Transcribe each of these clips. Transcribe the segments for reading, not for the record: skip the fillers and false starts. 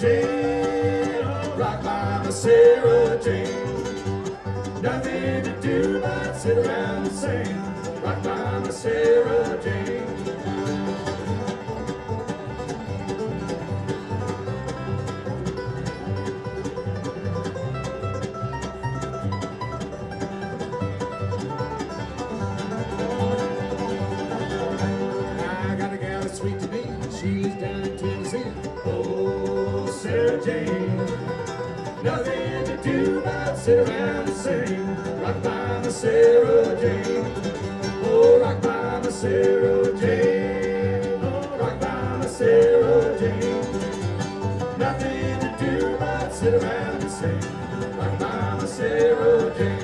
Jane, oh, rock Mama Sarah Jane. Nothing to do but sit around and sing, rock Mama Sarah Jane. I got a gal that's sweet to me, she lives down in Tennessee. Oh, Sarah Jane, nothing to do but sit around and sing, rock Mama Sarah Jane. Oh, rock Mama Sarah Jane. Oh, rock Mama Sarah Jane. Nothing to do but sit around and sing, rock Mama Sarah Jane.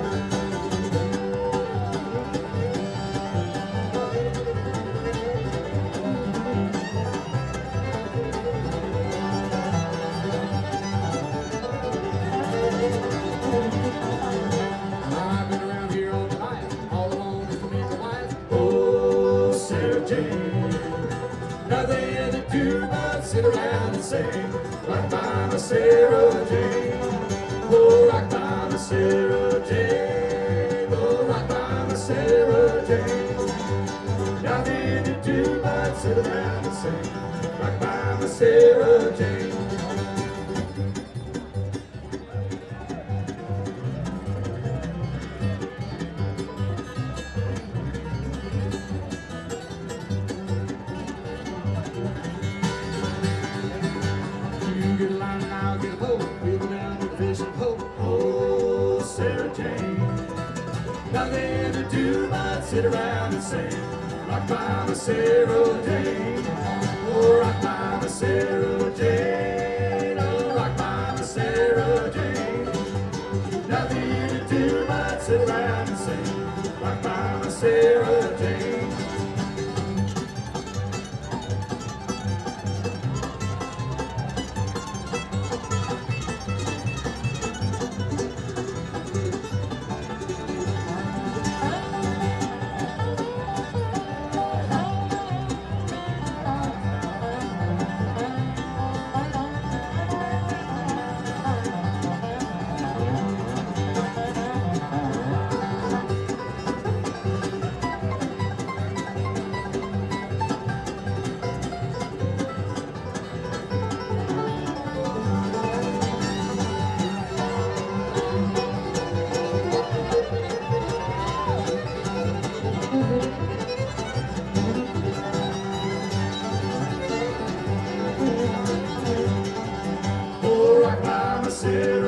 I've been around here all my life, all alone with me and my wife. Oh, Sarah Jane, nothing to do but sit around and sing, rock Mama Sarah Jane. Oh, rock Mama Sarah Jane. Oh, rock Mama Sarah Jane. Nothing to do but sit around and sing, rock Mama Sarah Jane. You get a line and I'll get a boat, we'll go down to the fishing pole. Oh, Sarah Jane, nothing to do but sit around and sing, rock Mama Sarah Jane. Oh, rock Mama Sarah Jane. Oh, rock Mama Sarah Jane. Nothing to do but sit around and sing, rock Mama Sarah Jane. Oh, rock Mama Sarah